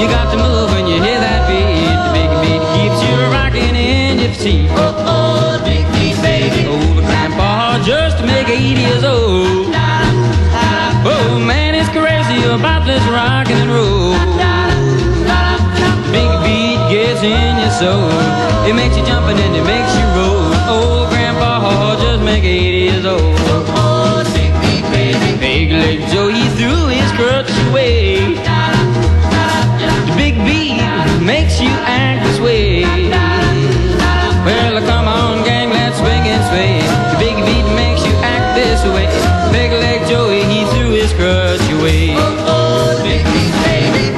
You got to move when you hear that beat. The big beat keeps you rocking in your feet. Oh, big beat, baby. Old grandpa just to make 80 years old. Oh, man, it's crazy about this rockin' and roll. Big beat gets in your soul. It makes you jump and then it makes you roll. Old grandpa just make 80 years old. Oh, big beat, baby. Big leg Joe, he threw his crutch away. The big beat makes you act this way. Well, come on, gang, let's swing and sway. The big beat makes you act this way. Big leg Joey, he threw his crutch away. Oh, big beat, baby.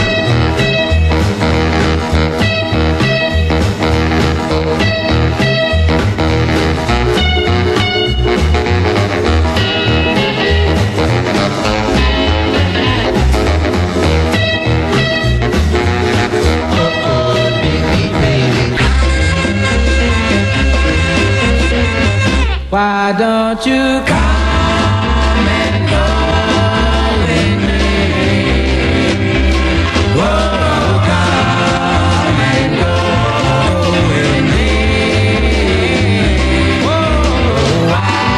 Why don't you come and go with me? Whoa, come and go with me. Whoa,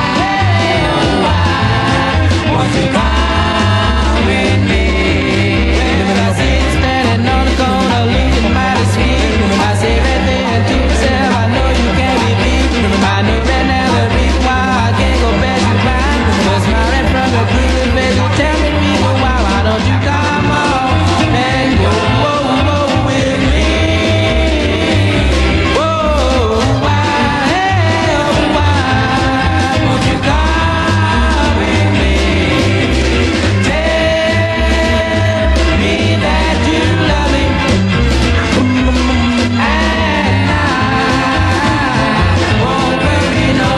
why won't you come with me? When I see you standing on the corner looking mighty sweet, I say that thing to myself, I know you can't be beat. I know that now the reason why I can't go back to mine was smiling from your pretty face. So tell me the reason why don't you come on and go with me? Whoa, why won't you come with me? Tell me that you love me, and I won't worry no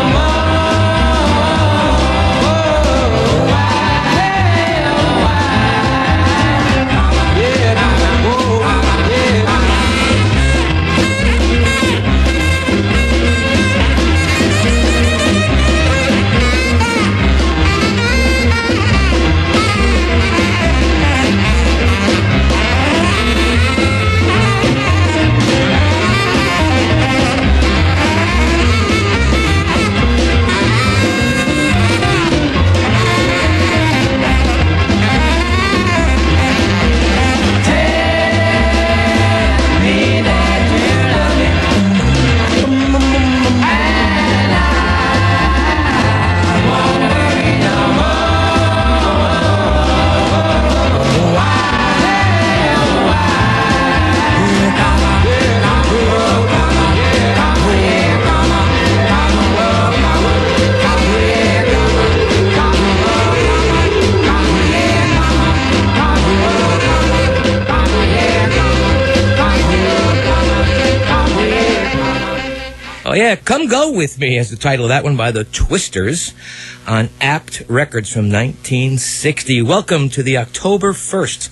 Oh, yeah, Come Go With Me is the title of that one by the Twisters on Apt Records from 1960. Welcome to the October 1st,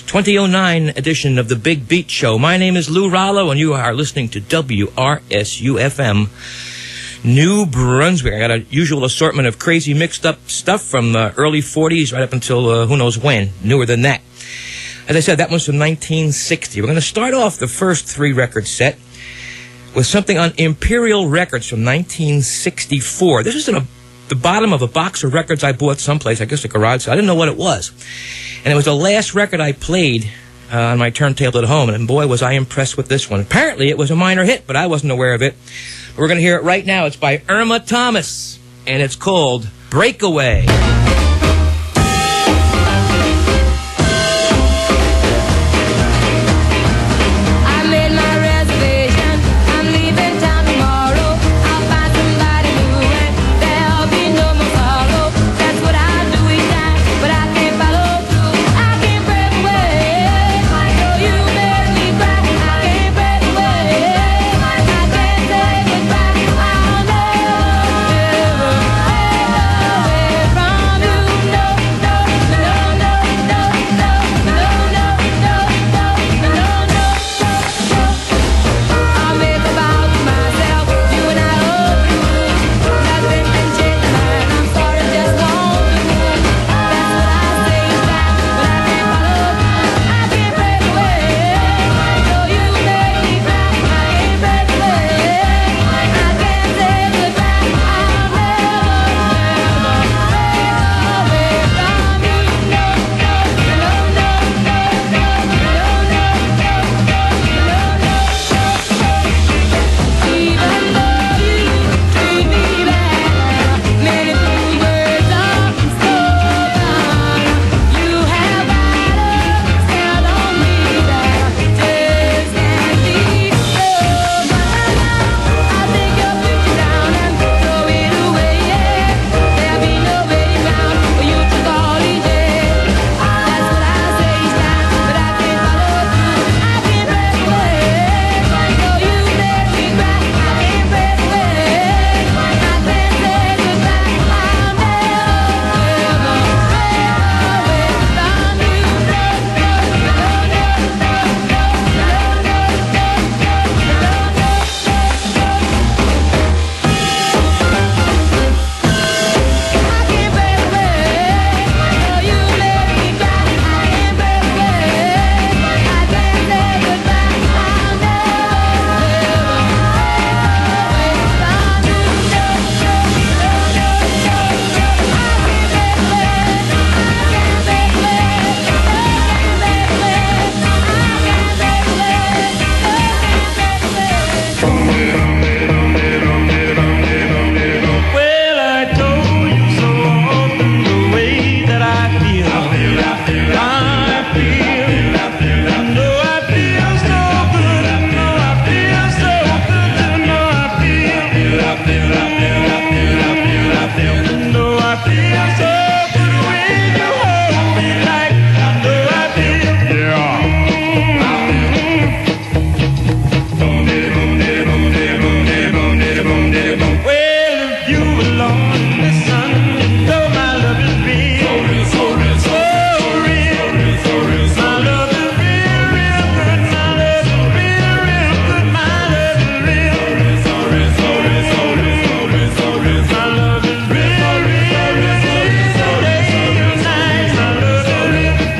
2009 edition of the Big Beat Show. My name is Lou Rallo, and you are listening to WRSU-FM, New Brunswick. I got a usual assortment of crazy mixed-up stuff from the early 40s right up until who knows when, newer than that. As I said, that one's from 1960. We're going to start off the first three record set with something on Imperial Records from 1964. This was in the bottom of a box of records I bought someplace, I guess a garage sale. I didn't know what it was. And it was the last record I played on my turntable at home, and boy, was I impressed with this one. Apparently, it was a minor hit, but I wasn't aware of it. But we're going to hear it right now. It's by Irma Thomas, and it's called Breakaway. From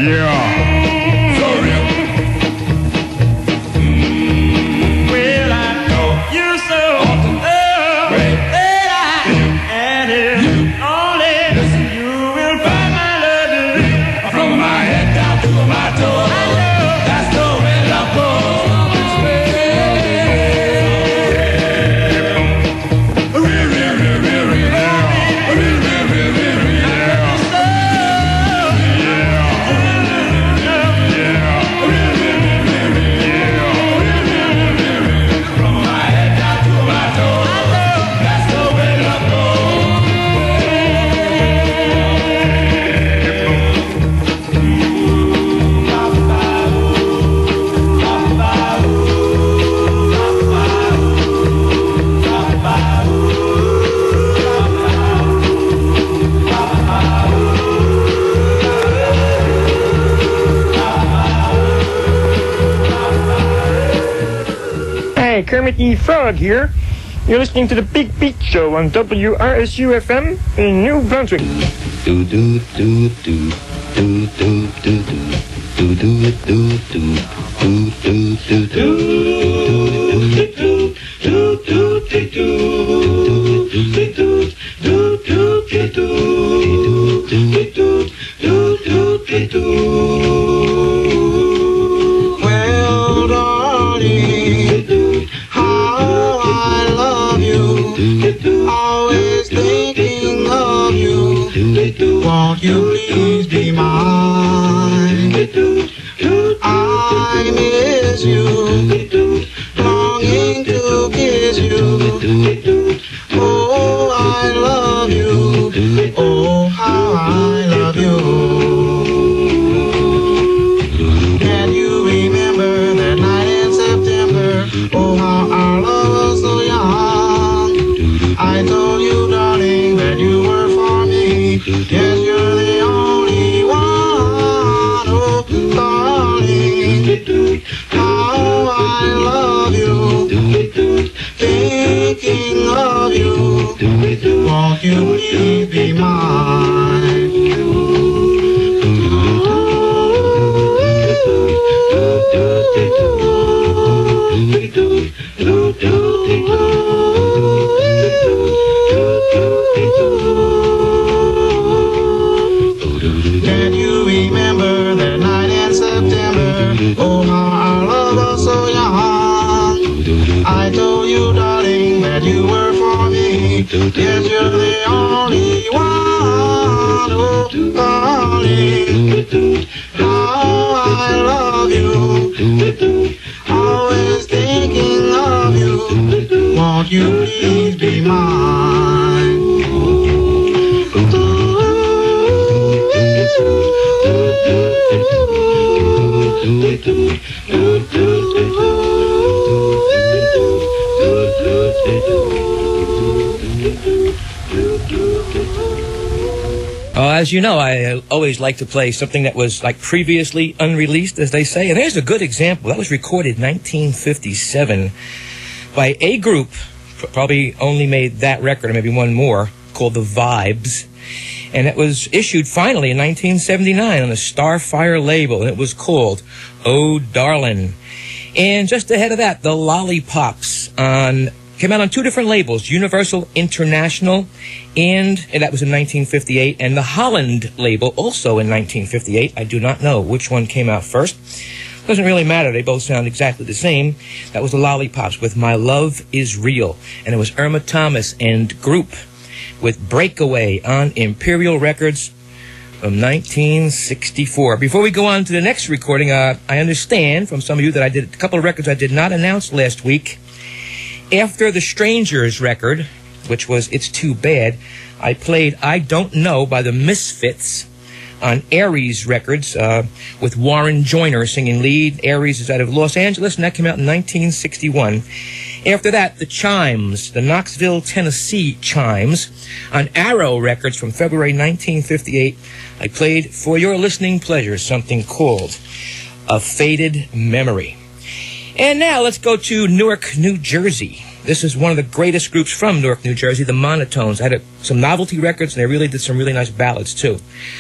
Well, I know you so that I and if only you will find my love from my head down to my toes. I know that's the way love goes. Kermit E. Frog here. You're listening to the Big Beat Show on WRSU-FM in New Brunswick. Do do do do do do do do do do do do do do do. Well, darling, how I love you, always thinking of you. Won't you please be mine? I miss you, longing to kiss you. Oh, I love you. Oh, how I love you. Can you remember that night in September? Oh, how our love was so young. I told you, darling, that you were for me. Yes, you're the only one. Oh, darling, how I love you. Thinking of you. Won't you please be mine? Can you remember that night in September? Oh, how our love was so young. I told you, darling, that you were for me. Yes, you're the only one. Oh, darling, how I love you. Always thinking of you. Won't you please be mine? As you know, I always like to play something that was like previously unreleased, as they say. And there's a good example. That was recorded in 1957 by a group, probably only made that record or maybe one more, called The Vibes. And it was issued finally in 1979 on the Starfire label, and it was called Oh Darlin'. And just ahead of that, The Lollipops came out on two different labels, Universal International, and that was in 1958, and the Holland label, also in 1958. I do not know which one came out first. Doesn't really matter. They both sound exactly the same. That was the Lollipops with My Love Is Real, and it was Irma Thomas and Group with Breakaway on Imperial Records from 1964. Before we go on to the next recording, I understand from some of you that I did a couple of records I did not announce last week. After the Strangers record, which was It's Too Bad, I played I Don't Know by the Misfits on Aries Records with Warren Joyner singing lead. Aries is out of Los Angeles, and that came out in 1961. After that, the Chimes, the Knoxville, Tennessee Chimes, on Arrow Records from February 1958. I played for your listening pleasure something called A Faded Memory. And now let's go to Newark, New Jersey. This is one of the greatest groups from Newark, New Jersey, the Monotones. I had some novelty records, and they really did some really nice ballads, too.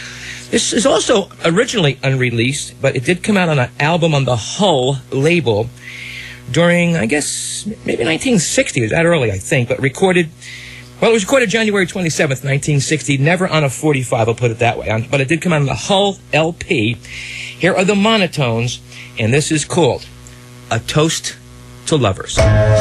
This is also originally unreleased, but it did come out on an album on the Hull label during, I guess, maybe 1960. It was that early, I think, but recorded... Well, it was recorded January 27th, 1960, never on a 45, I'll put it that way. But it did come out on the Hull LP. Here are the Monotones, and this is called A Toast to Lovers.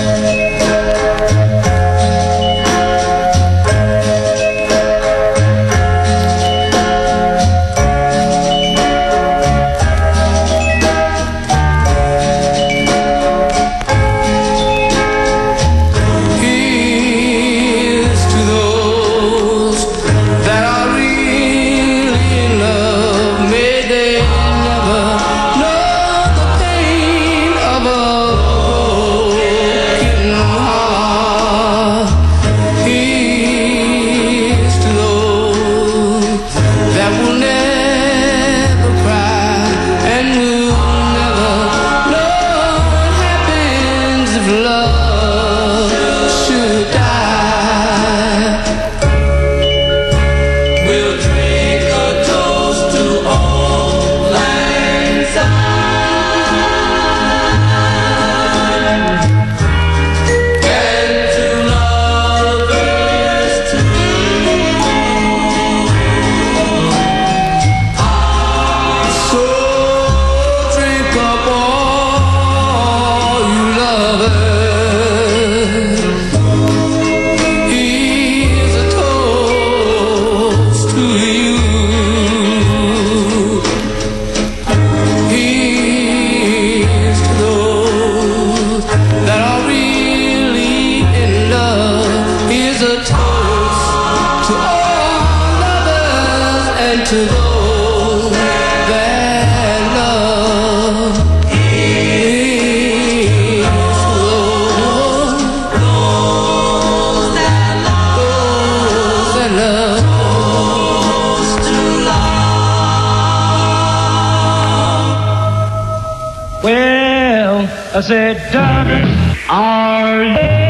I said, darling, are you?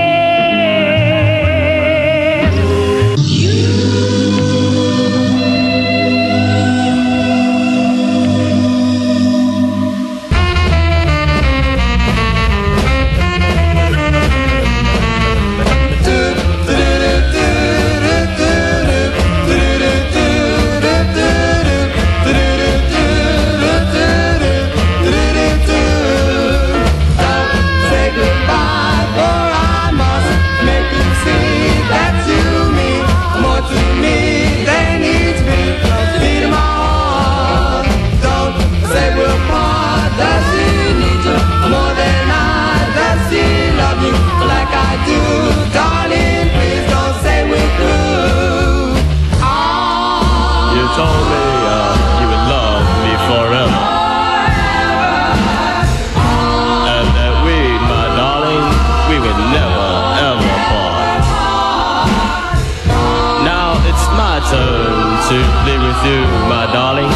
My darling,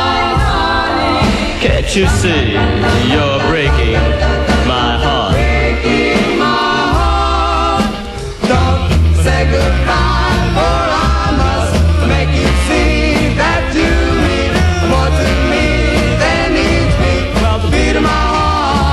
can't you see you're breaking my heart? Don't say goodbye, for I must make you see that you mean more to me than needs me. Well, the beat of my heart.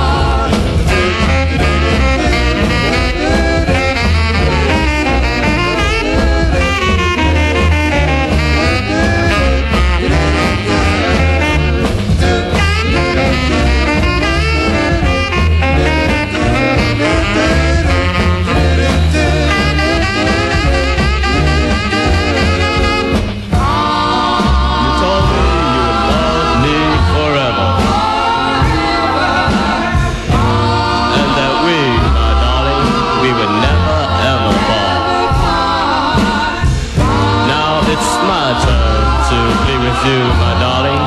My darling,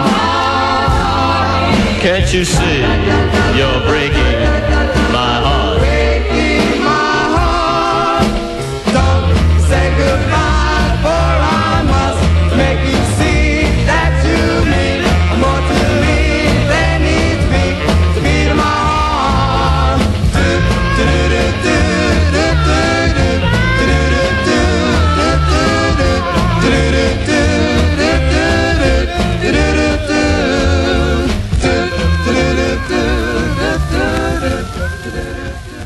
can't you see you're breaking my heart? Breaking my heart. Don't say goodbye, for I must make you see that you mean more to me than needs me. The beat of my heart. Do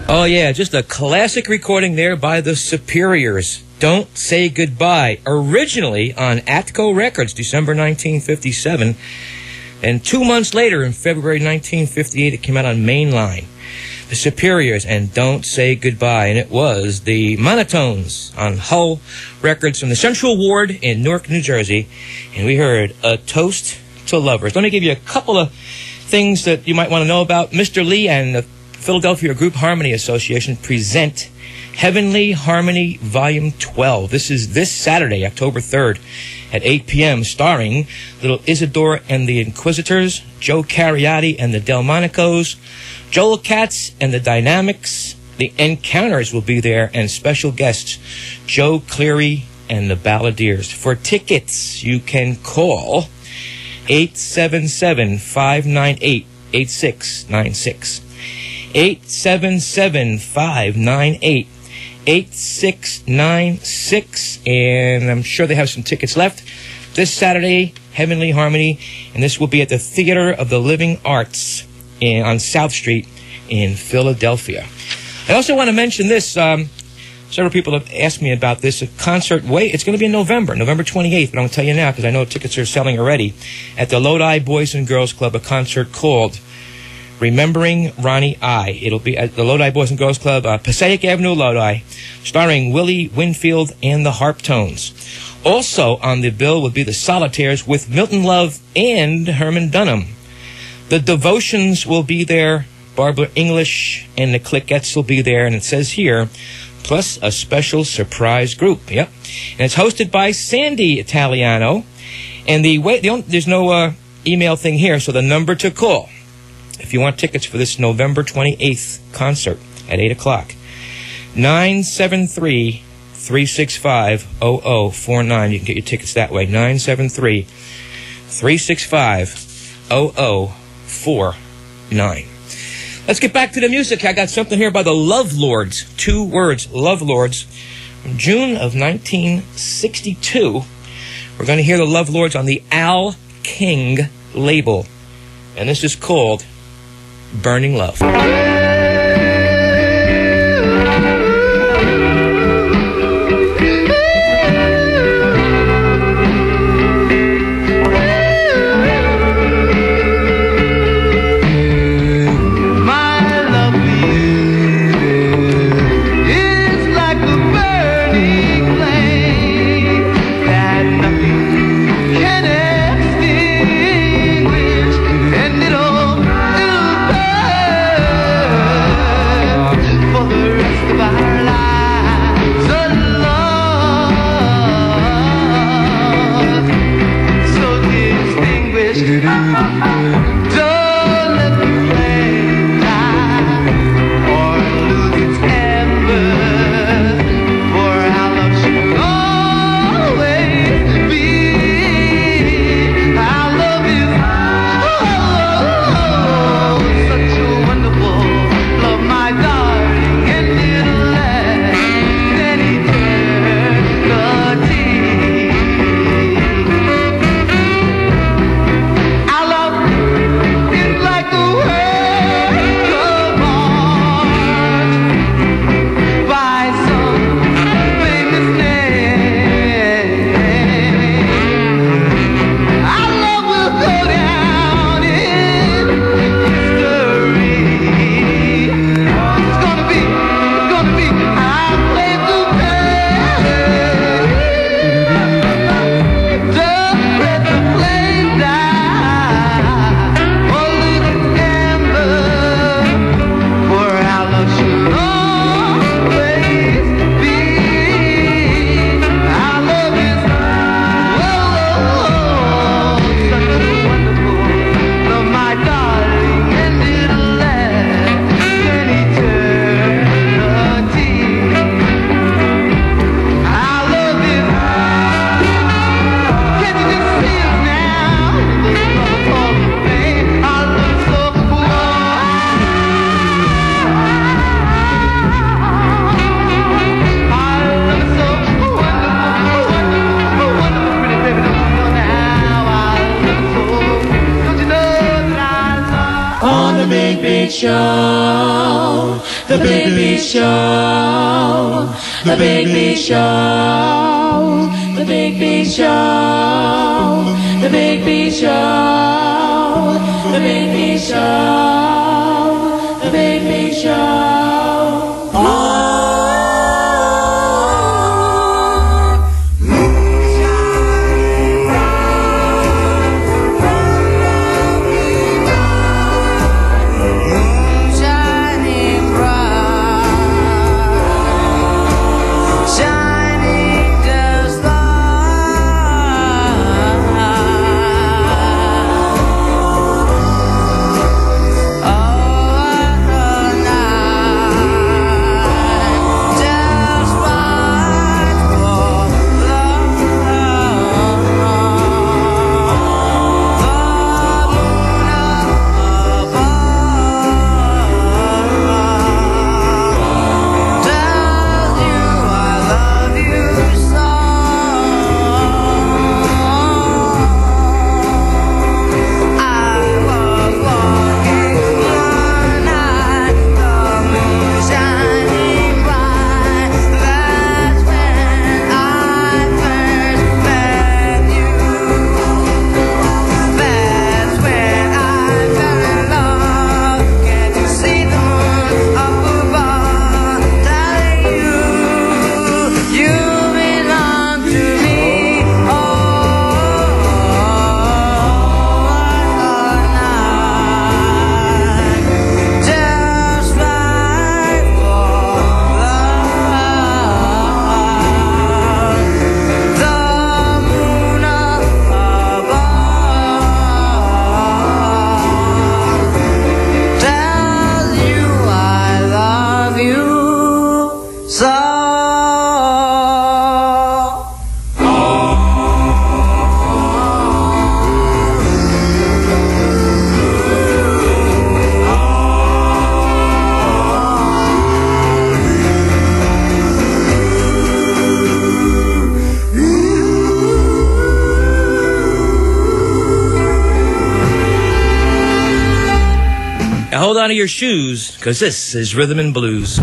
Oh, yeah, just a classic recording there by the Superiors. Don't Say Goodbye. Originally on Atco Records, December 1957. And 2 months later, in February 1958, it came out on Mainline. The Superiors and Don't Say Goodbye. And it was the Monotones on Hull Records from the Central Ward in Newark, New Jersey. And we heard A Toast to Lovers. Let me give you a couple of things that you might want to know about. Mr. Lee and the Philadelphia Group Harmony Association present Heavenly Harmony Volume 12. This is this Saturday, October 3rd at 8 p.m., starring Little Isidore and the Inquisitors, Joe Cariotti and the Delmonicos, Joel Katz and the Dynamics, the Encounters will be there, and special guests Joe Cleary and the Balladeers. For tickets, you can call 877-598-8696. 877-598-8696. And I'm sure they have some tickets left. This Saturday, Heavenly Harmony, and this will be at the Theater of the Living Arts on South Street in Philadelphia. I also want to mention this. Several people have asked me about this. A concert, it's going to be in November 28th, but I'm going to tell you now because I know tickets are selling already. At the Lodi Boys and Girls Club, a concert called Remembering Ronnie I. It'll be at the Lodi Boys and Girls Club, Passaic Avenue, Lodi, starring Willie Winfield and the Harptones. Also on the bill would be the Solitaires with Milton Love and Herman Dunham. The Devotions will be there. Barbara English and the Cliquettes will be there. And it says here, plus a special surprise group. Yep. And it's hosted by Sandy Italiano. And there's no email thing here, so the number to call if you want tickets for this November 28th concert at 8 o'clock, 973-365-0049. You can get your tickets that way, 973-365-0049. Let's get back to the music. I got something here by the Love Lords. 2 words, Love Lords. From June of 1962. We're going to hear the Love Lords on the Al King label. And this is called Burning Love. the Big Beat Show. The Big Beat Show. The Big Beat Show. The Big Beat Show. The Big Beat Show. The Big Beat Show. The Big Beat Show. Hold on to your shoes, because this is Rhythm and Blues.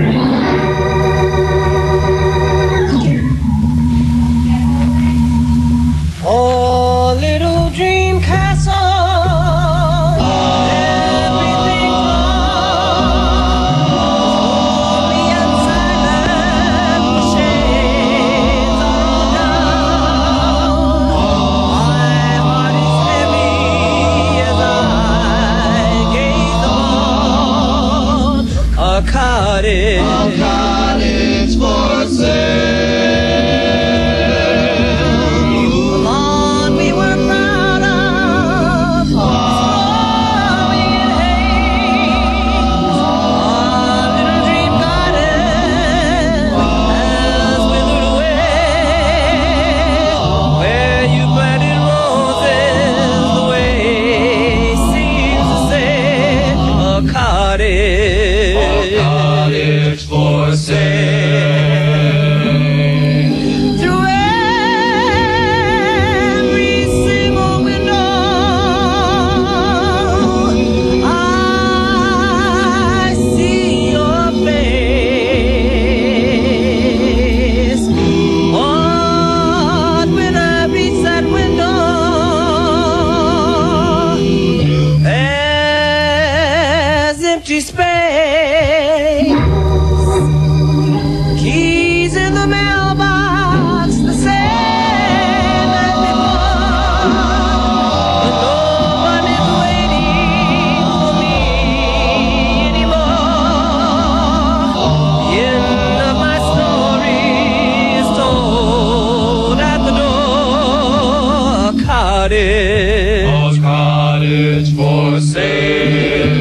Oh, little dream castle, everything's lonely and silent, the shades are down. My heart is heavy as I gaze upon a cottage for sale. Keys in the mailbox, the same as before, but no one is waiting for me anymore. The end of my story is told at the door. A cottage for sale.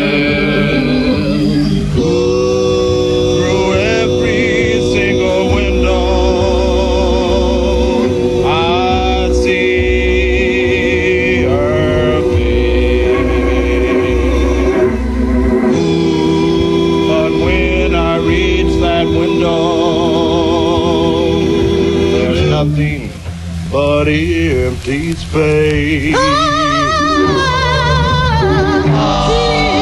Nothing but empty space.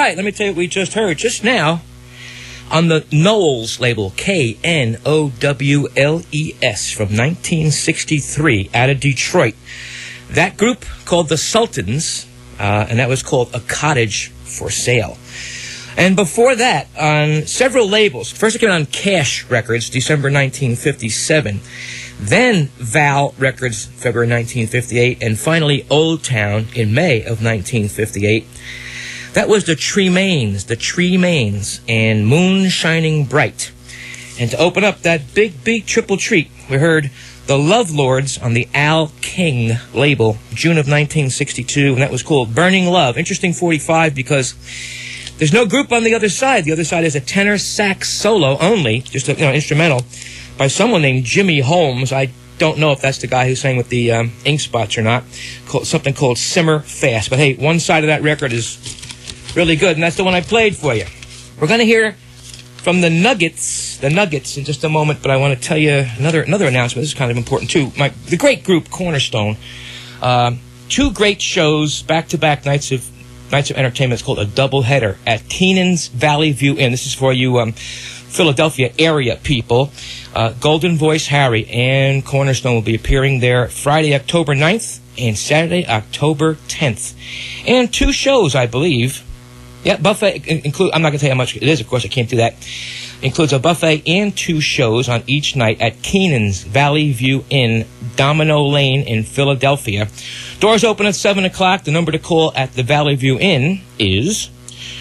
right, let me tell you what we just heard. Just now, on the Knowles label, Knowles, from 1963, out of Detroit. That group called the Sultans, and that was called A Cottage for Sale. And before that, on several labels, first it came out on Cash Records, December 1957, then Val Records, February 1958, and finally Old Town in May of 1958. That was the Tremains, and Moon Shining Bright. And to open up that big triple treat, we heard the Love Lords on the Al King label, June of 1962, and that was called Burning Love. Interesting 45 because there's no group on the other side. The other side is a tenor sax solo only, just an instrumental, by someone named Jimmy Holmes. I don't know if that's the guy who sang with the Ink Spots or not. Something called Simmer Fast. But hey, one side of that record is really good, and that's the one I played for you. We're going to hear from the Nuggets in just a moment, but I want to tell you another announcement. This is kind of important too. The great group Cornerstone, 2 great shows, back-to-back nights of entertainment. It's called a doubleheader at Keenan's Valley View Inn. This is for you Philadelphia area people. Golden Voice Harry and Cornerstone will be appearing there Friday, October 9th and Saturday, October 10th. And 2 shows, I believe. Yeah, buffet include. I'm not going to tell you how much it is, of course, I can't do that. Includes a buffet and 2 shows on each night at Keenan's Valley View Inn, Domino Lane in Philadelphia. Doors open at 7 o'clock. The number to call at the Valley View Inn is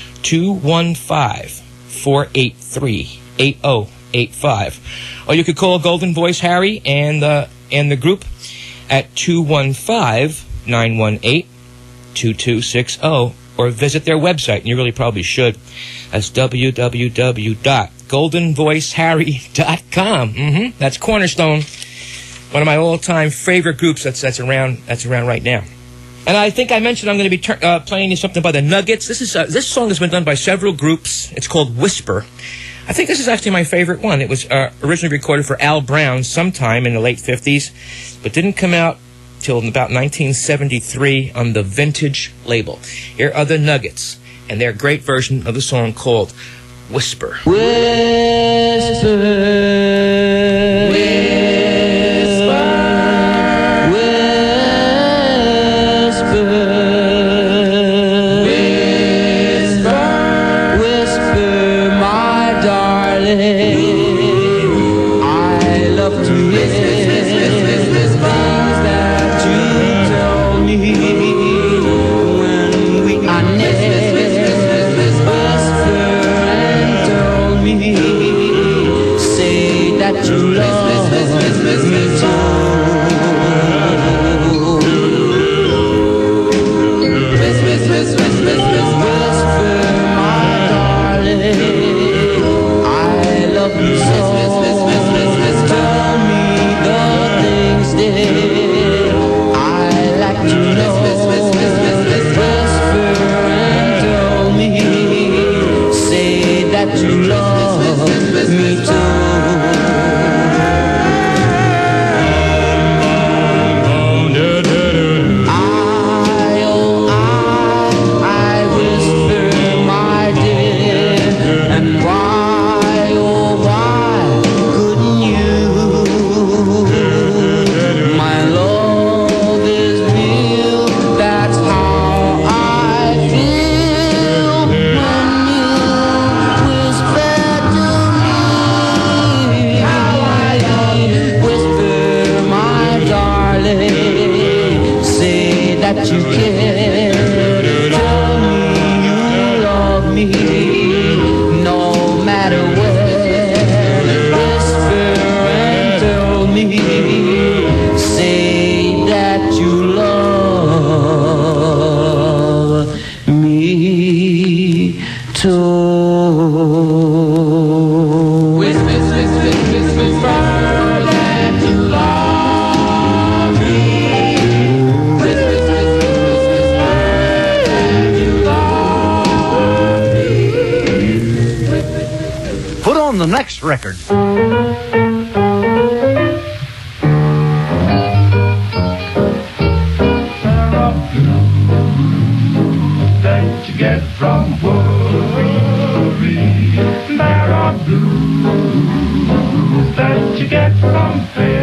215-483-8085. Or you could call Golden Voice Harry and the group at 215-918-2260. Or visit their website, and you really probably should. That's www.goldenvoiceharry.com. That's Cornerstone, one of my all-time favorite groups that's around right now. And I think I mentioned I'm going to be playing you something by the Nuggets. This song has been done by several groups. It's called Whisper. I think this is actually my favorite one. It was originally recorded for Al Brown sometime in the late 50s, but didn't come out till about 1973 on the Vintage label. Here are the Nuggets and their great version of the song called Whisper. Whisper, whisper, whisper, whisper, my darling. I love to listen. The next record. That you get from work. get from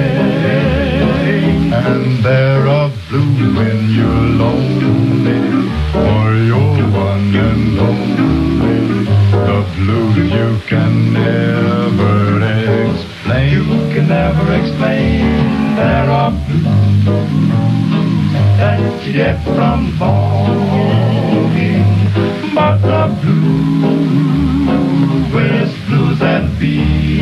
fame. And they're a blue when you're lonely, or you're one and only. The blues you can never explain. You can never explain. There are blues that you get from falling, but the blues, West blues that be.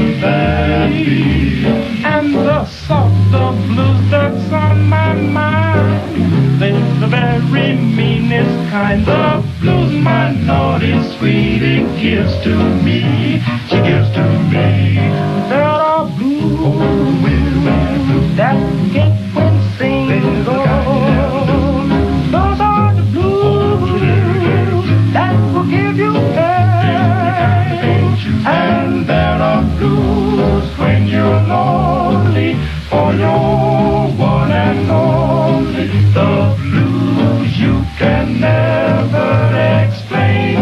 And the softer blues that's on my mind, they're the very meanest kind of blues my naughty sweetie gives to me. She gives to me. There are blues, blues that get when singing goes. Those are the blues that will give you pain. And there are blues when you're lonely, for you're one and only. The blues you can never explain.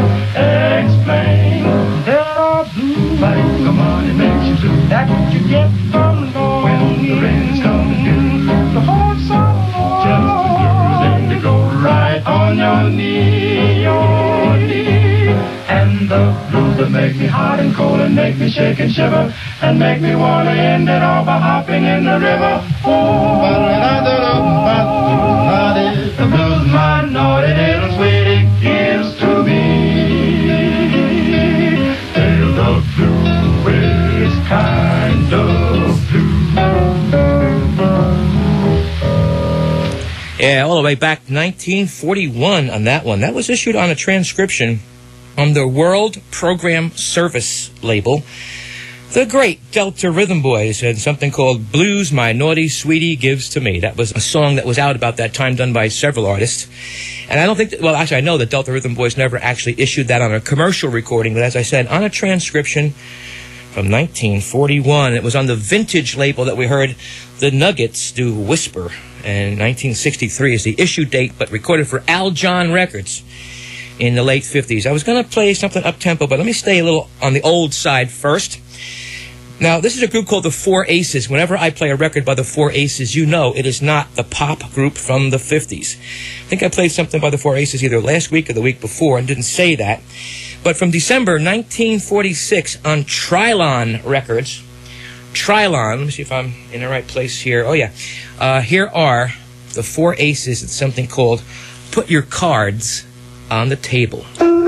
There are blues like the money makes you blue, that you get from longing when the rain's coming. The whole song, just the blues, and they go right on your knee, your knee. And the blues that make me hot and cold and make me shake and shiver and make me want to end it all by hopping in the river. Oh, the blues my naughty little sweetie gives to me. They're the bluest kind of blue. Yeah, all the way back 1941 on that one. That was issued on a transcription on the World Program Service label. The great Delta Rhythm Boys had something called Blues My Naughty Sweetie Gives to Me. That was a song that was out about that time, done by several artists. And I don't think, well, actually, I know that Delta Rhythm Boys never actually issued that on a commercial recording, but as I said, on a transcription from 1941. It was on the Vintage label that we heard the Nuggets do Whisper. And 1963 is the issue date, but recorded for Al John Records in the late 50s. I was going to play something up-tempo, but let me stay a little on the old side first. Now, this is a group called the Four Aces. Whenever I play a record by the Four Aces, you know it is not the pop group from the 50s. I think I played something by the Four Aces either last week or the week before and didn't say that. But from December 1946 on Trilon Records, Trilon, let me see if I'm in the right place here. Oh, yeah. Here are the Four Aces. It's something called Put Your Cards on the Table.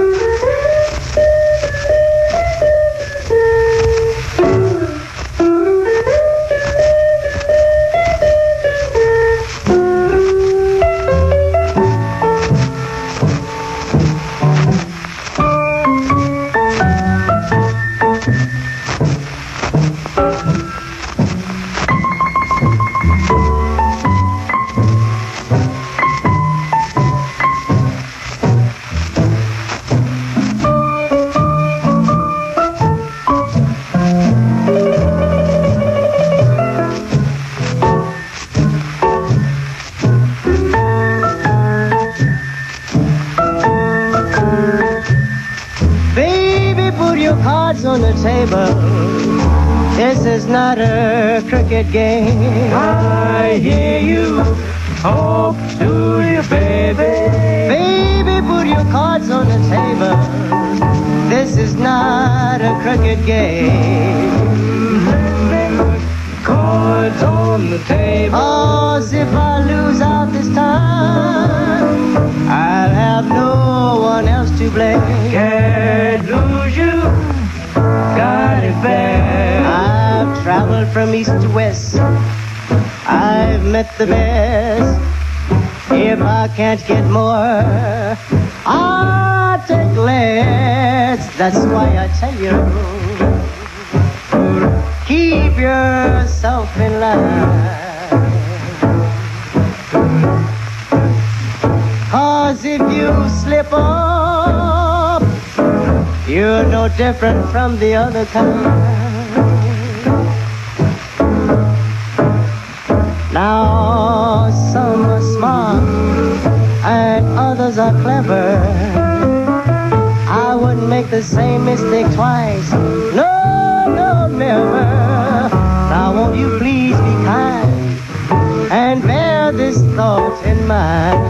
This is not a cricket game. I hear you talk to your baby. Baby, put your cards on the table. This is not a cricket game. Cards on the table. 'Cause if I lose out this time, I'll have no one else to blame. Can't lose you. Got it bad. I've traveled from east to west. I've met the best. If I can't get more, I'll take less. That's why I tell you, keep yourself in line. 'Cause if you slip up, you're no different from the other kind. Now some are smart and others are clever. I wouldn't make the same mistake twice. No, no, never. Now won't you please be kind and bear this thought in mind.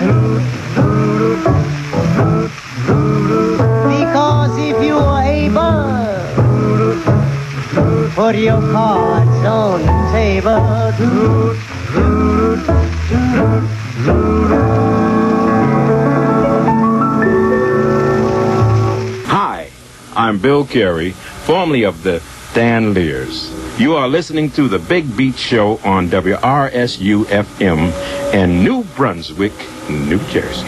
Because if you are able, put your cards on the table. Hi, I'm Bill Carey, formerly of the Dan Lears. You are listening to the Big Beat Show on WRSU-FM in New Brunswick, New Jersey.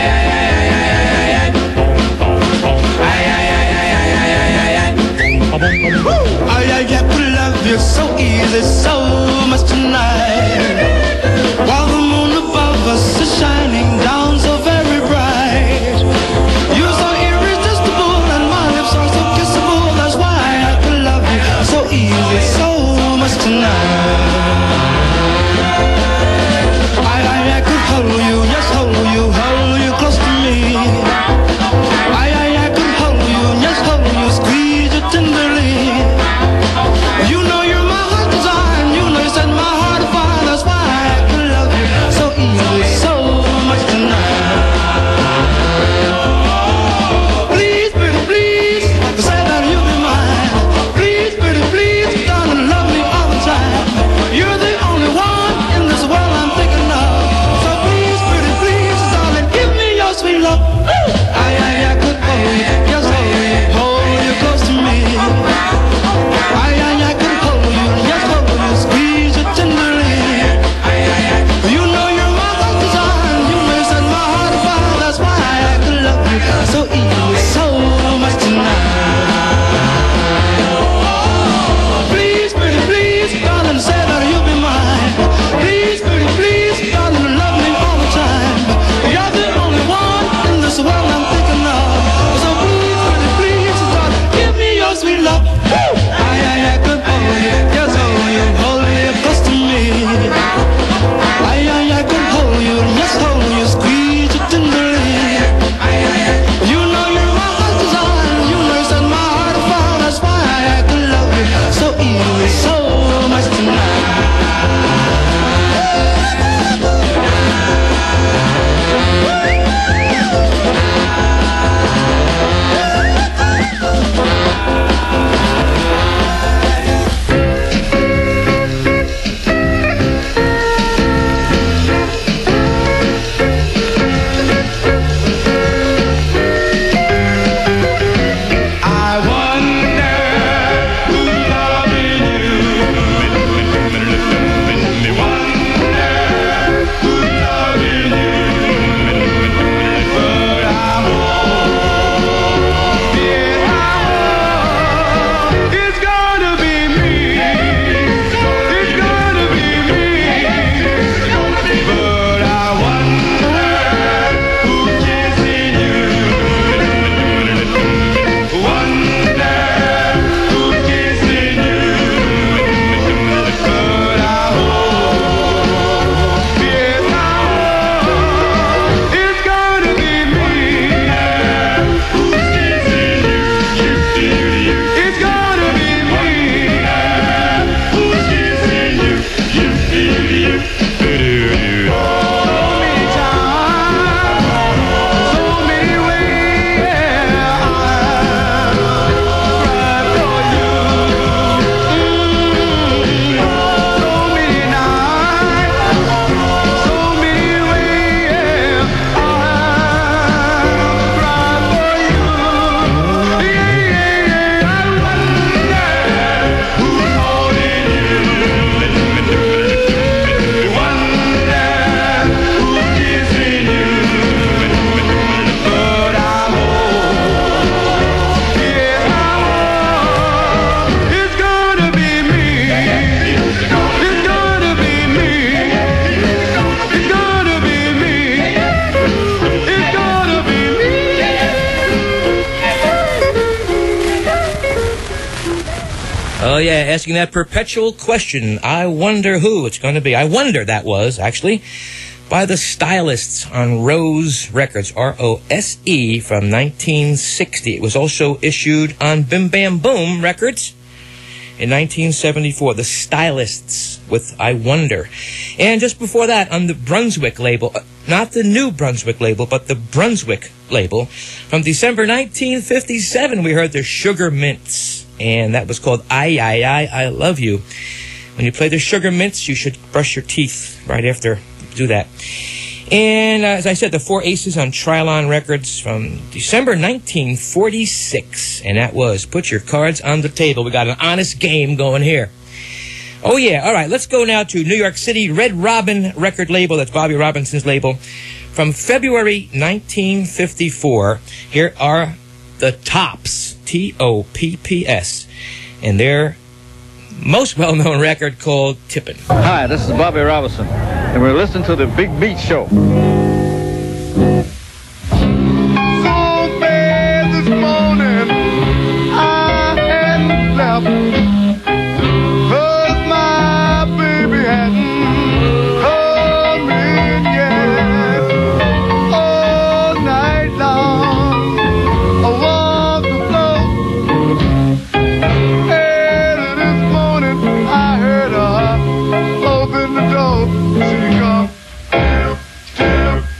I could love you so easy, so much tonight. While the moon above us is shining down so very bright. You're so irresistible and my lips are so kissable. That's why I could love you so easy, so much tonight. I could hold you, yes, hold you close to me. I could hold you, yes, hold you, squeeze you tenderly. You know you're my heart's desire, and you know you set my heart afire. That's why I could love you so easily, so much tonight. Please, pretty please, say that you'll be mine. Please, pretty please, darling, love me all the time. You're the only one in this world I'm thinking of. So please, pretty please, darling, give me your sweet love. I could hold you, yes, hold you close to me. I could hold you, yes, hold you, squeeze you tenderly. You know you're my heart's desire, and you know you set my heart afire. That's why I could love you so easily, so much tonight. Please, pretty please, darling, say that you'll be mine. Please, pretty please, darling, love me all the time. You're the only one in this world I'm thinking of. So please, pretty please, darling, give me your sweet love. I could hold you, yes, hold you close to me. I could hold you, yes, hold you, squeeze you tenderly. You know you're my heart's desire, and you know you set my heart afire. That's why I could love you so easily, so much tonight. I wonder who's loving you. Wonder who's loving you. But I won't, yeah, I won't. It's gonna be me. It's gonna be me. But I wonder who's kissing you. Wonder who's kissing you. But I hope, yes, I hope it's gonna be me. Who's kissing you? It's gonna be me. Who's kissing you? So many times, so many ways, I cried for you. So many nights, so many ways, I cried for you. Yeah, I wonder who's holding you. Wonder who's kissing you. But I hope, yeah, I hope it's gonna be me. It's gonna be me. It's gonna be me. It's gonna be me. Oh, yeah, asking that perpetual question, I wonder who it's going to be. I wonder, that was, actually, by the Stylists on Rose Records, R-O-S-E, from 1960. It was also issued on Bim Bam Boom Records in 1974, the Stylists with I Wonder. And just before that, on the Brunswick label, not the New Brunswick label, but the Brunswick label, from December 1957, we heard the Sugar Mints, and that was called I Love You. When you play the Sugar Mints, you should brush your teeth right after you do that. And as I said, the Four Aces on Trilon Records from December 1946. And that was Put Your Cards on the Table. We got an honest game going here. Oh, yeah. All right. Let's go now to New York City Red Robin record label. That's Bobby Robinson's label. From February 1954, here are the Tops. Topps. And their most well-known record called Tippin'. Hi, this is Bobby Robinson, and we're listening to the Big Beat Show. So bad this morning, I hadn't slept, 'cause my baby hadn't come in yet. All night long, I walked the floor. Early this morning, I heard her open the door. She come, tip, tip,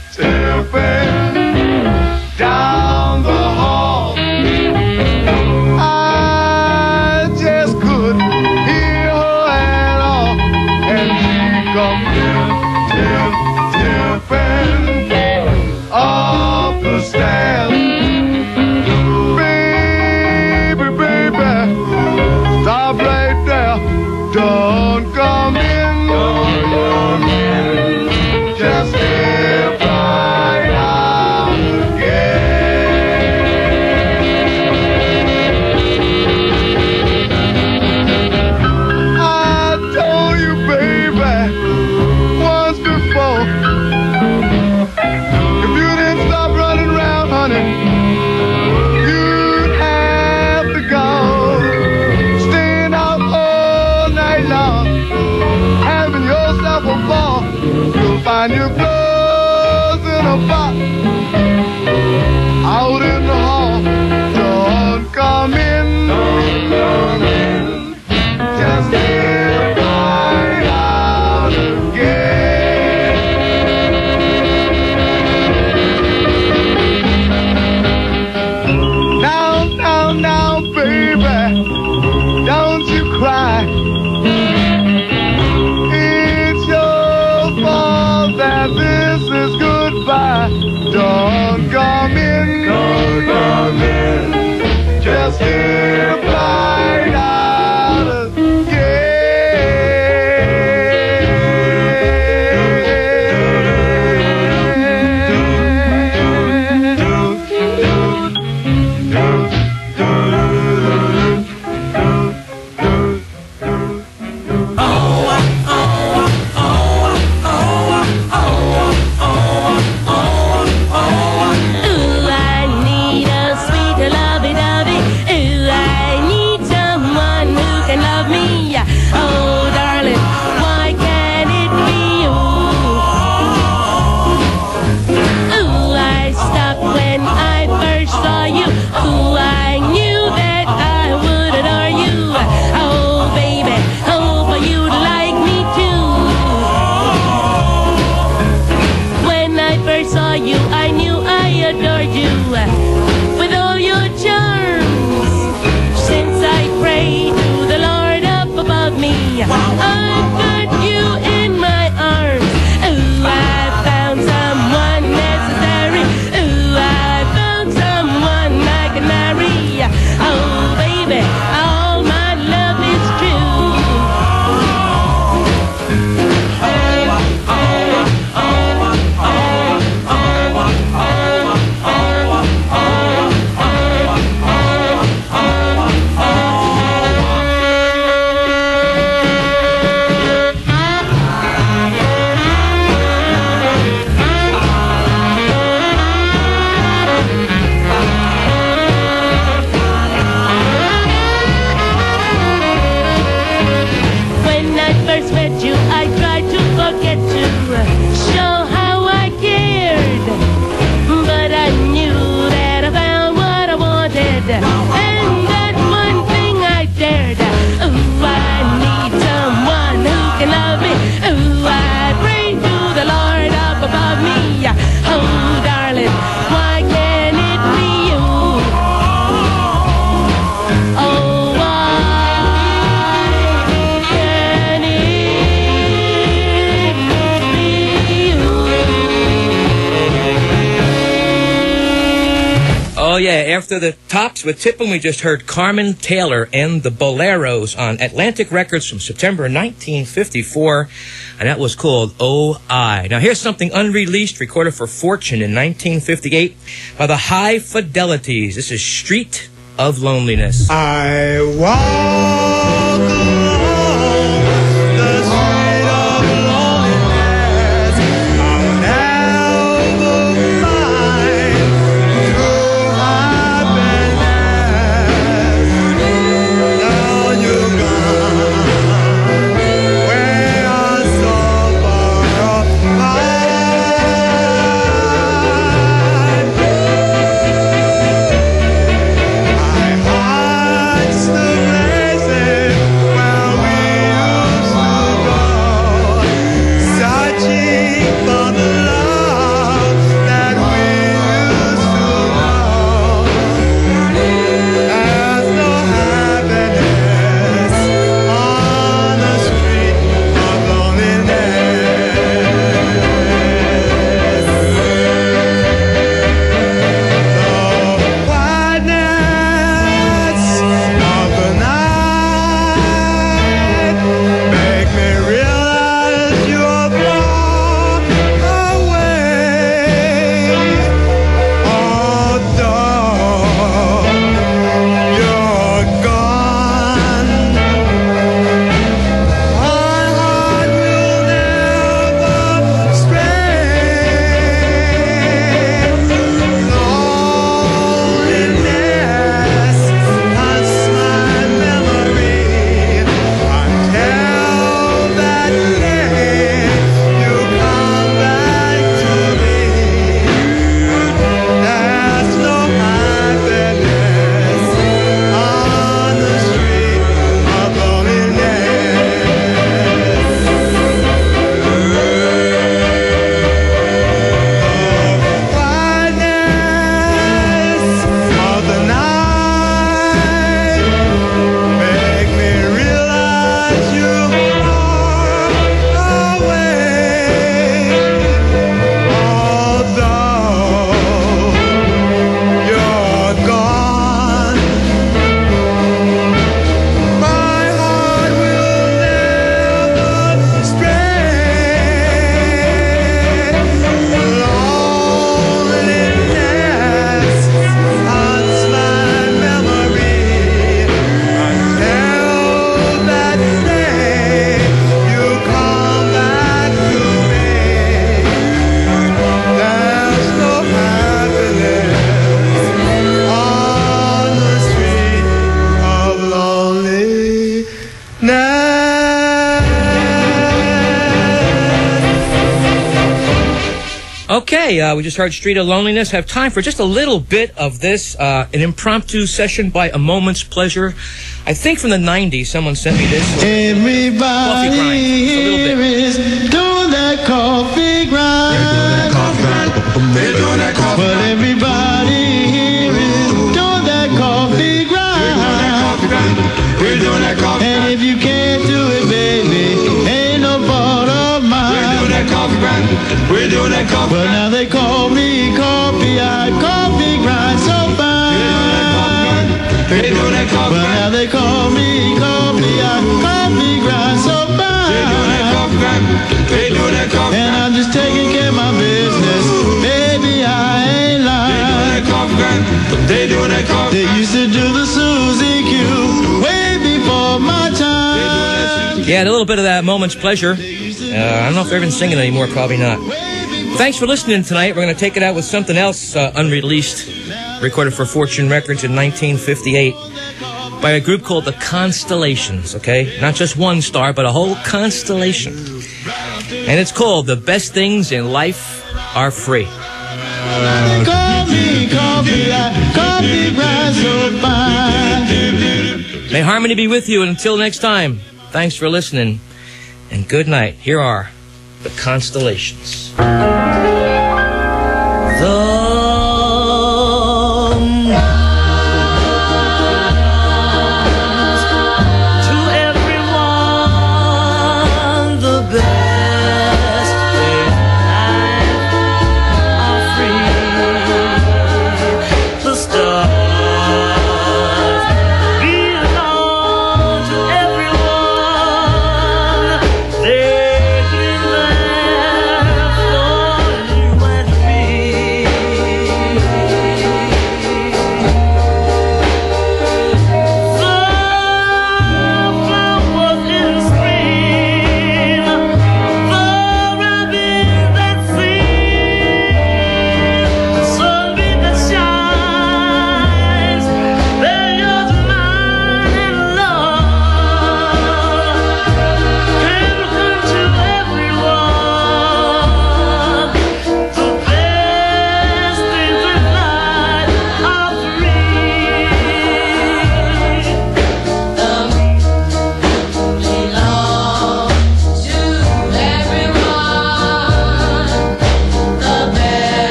Oh, yeah. After the Tops with Tippin', we just heard Carmen Taylor and the Boleros on Atlantic Records from September 1954, and that was called Oh I. Now, here's something unreleased, recorded for Fortune in 1958 by the High Fidelities. This is Street of Loneliness. I walk along the street of loneliness. I'll never find true happiness. Now you're gone, we are so far Okay, we just heard Street of Loneliness. Have time for just a little bit of this, an impromptu session by A Moment's Pleasure. I think from the 90s, someone sent me this. Everybody here is doing that coffee grind. They're doing that coffee grind. But everybody here is doing that coffee grind. We're doing that coffee grind. And if you can't do it, baby, ain't no fault of mine. We're doing that coffee grind. We're doing that coffee grind. Well, now they call me coffee. I coffee grind so fine. They doing that coffee grind. Well, now they call me coffee. I coffee grind so fine. They doing that coffee grind. They doing that coffee grind. And I'm just taking care of my business. Baby, I ain't lying. They doing that coffee grind. They doing that coffee grind. They used to do the Susie Q way before my time. Yeah, a little bit of that Moment's Pleasure. I don't know if they're even singing anymore. Probably not. Thanks for listening tonight. We're going to take it out with something else unreleased, recorded for Fortune Records in 1958 by a group called the Constellations, okay? Not just one star, but a whole constellation. And it's called The Best Things in Life Are Free. May harmony be with you, and until next time, thanks for listening, and good night. Here are the Constellations.